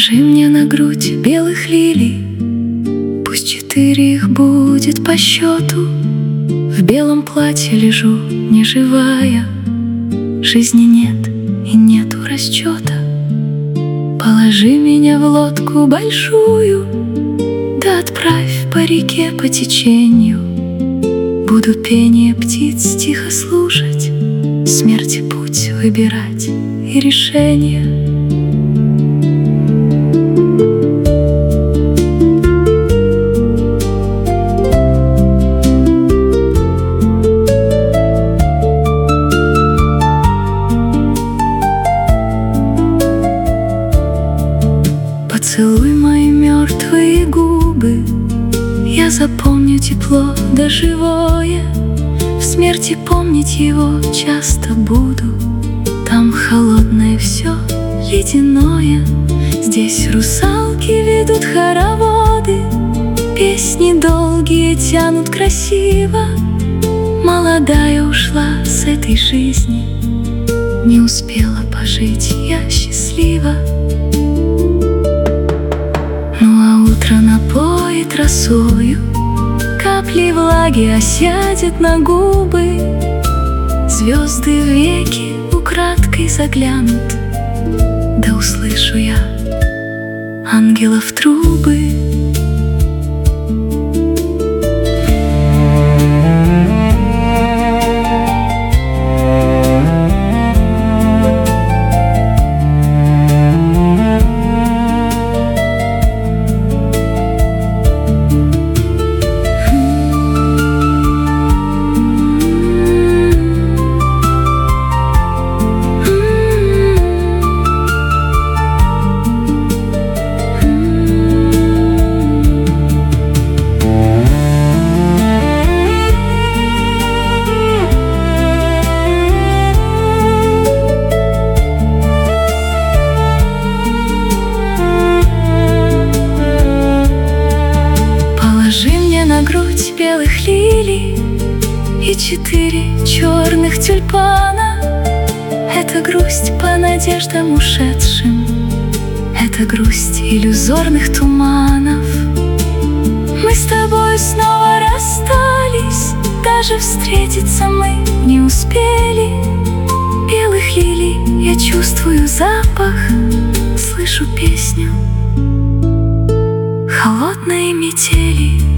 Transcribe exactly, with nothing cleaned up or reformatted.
Положи мне на грудь белых лилий, пусть четыре их будет по счету. В белом платье лежу, не живая, жизни нет и нету расчета. Положи меня в лодку большую, да отправь по реке по течению. Буду пение птиц тихо слушать, смерти путь выбирать и решение. Поцелуй мои мертвые губы, я запомню тепло да живое. В смерти помнить его часто буду. Там холодное все ледяное. Здесь русалки ведут хороводы, песни долгие тянут красиво. Молодая ушла с этой жизни, не успела пожить я счастлива. Напоит росою, капли влаги осядет на губы. Звезды веки украдкой заглянут, да услышу я ангелов трубы. На грудь белых лилий и четыре черных тюльпана. Это грусть по надеждам ушедшим, это грусть иллюзорных туманов. Мы с тобой снова расстались, даже встретиться мы не успели. Белых лилий я чувствую запах, слышу песню холодной метели.